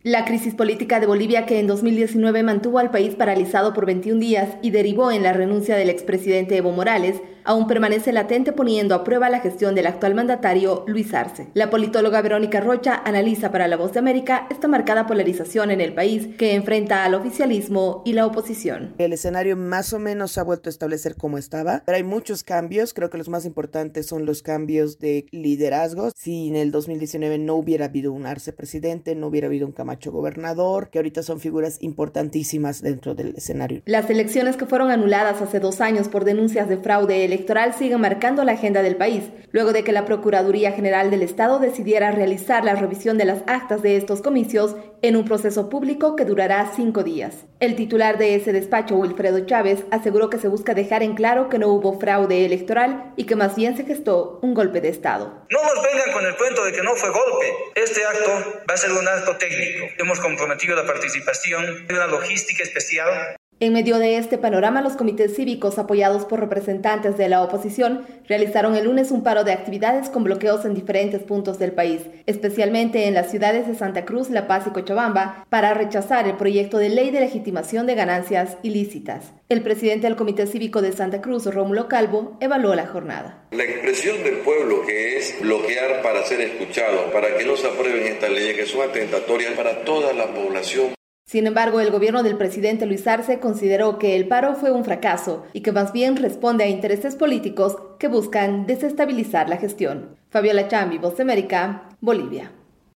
La crisis política de Bolivia, que en 2019 mantuvo al país paralizado por 21 días y derivó en la renuncia del expresidente Evo Morales, aún permanece latente, poniendo a prueba la gestión del actual mandatario Luis Arce. La politóloga Verónica Rocha analiza para La Voz de América esta marcada polarización en el país que enfrenta al oficialismo y la oposición. El escenario más o menos se ha vuelto a establecer como estaba, pero hay muchos cambios. Creo que los más importantes son los cambios de liderazgo. Si en el 2019 no hubiera habido un Arce presidente, no hubiera habido un Camacho gobernador, que ahorita son figuras importantísimas dentro del escenario. Las elecciones que fueron anuladas hace 2 años por denuncias de fraude electoral siguen marcando la agenda del país, luego de que la Procuraduría General del Estado decidiera realizar la revisión de las actas de estos comicios en un proceso público que durará 5 días. El titular de ese despacho, Wilfredo Chávez, aseguró que se busca dejar en claro que no hubo fraude electoral y que más bien se gestó un golpe de Estado. No nos vengan con el cuento de que no fue golpe. Este acto va a ser un acto técnico. Hemos comprometido la participación de una logística especial. En medio de este panorama, los comités cívicos, apoyados por representantes de la oposición, realizaron el lunes un paro de actividades con bloqueos en diferentes puntos del país, especialmente en las ciudades de Santa Cruz, La Paz y Cochabamba, para rechazar el proyecto de ley de legitimación de ganancias ilícitas. El presidente del Comité Cívico de Santa Cruz, Rómulo Calvo, evaluó la jornada. La expresión del pueblo, que es bloquear para ser escuchado, para que no se aprueben estas leyes que son atentatorias para toda la población. Sin embargo, el gobierno del presidente Luis Arce consideró que el paro fue un fracaso y que más bien responde a intereses políticos que buscan desestabilizar la gestión. Fabiola Chambi, Voz de América, Bolivia.